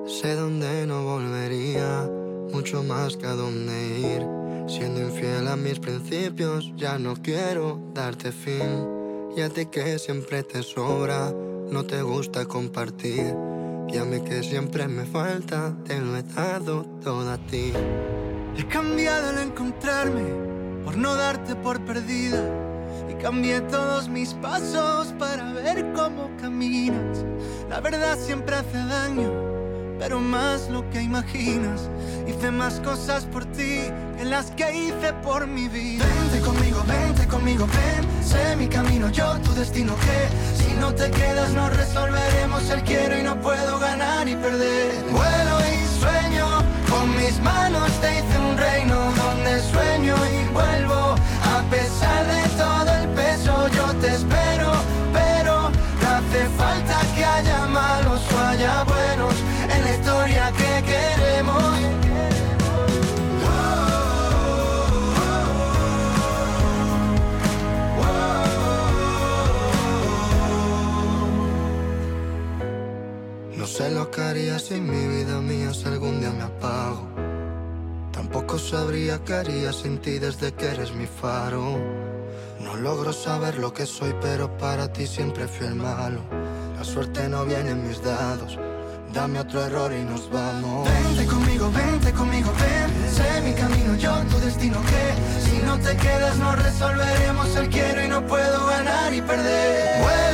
Sé dónde no volvería, mucho más que a dónde ir. Siendo infiel a mis principios, ya no quiero darte fin. Y a ti que siempre te sobra, no te gusta compartir. Y a mí que siempre me falta, te lo he dado todo a ti. He cambiado al encontrarme, por no darte por perdida. Y cambié todos mis pasos para ver cómo caminas. La verdad siempre hace daño, pero más lo que imaginas. Hice más cosas por ti que las que hice por mi vida. Vente conmigo, ven. Sé mi camino, yo tu destino, que si no te quedas no resolveremos el quiero y no puedo ganar y perder. Vuelo y sueño, con mis manos te hice un reino donde sueño y vuelvo. A pesar de todo el peso yo te espero, pero no hace falta que haya malos o haya buenos en la historia que queremos. No sé lo que haría si mi vida mía si algún día me apago. Tampoco sabría qué haría sin ti desde que eres mi faro. No logro saber lo que soy, pero para ti siempre fui el malo. La suerte no viene en mis dados. Dame otro error y nos vamos. Vente conmigo, ven. Sé mi camino, yo tu destino, que si no te quedas no resolveremos el quiero y no puedo ganar y perder.